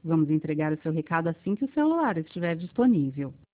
Vamos entregar o seu recado assim que o celular estiver disponível.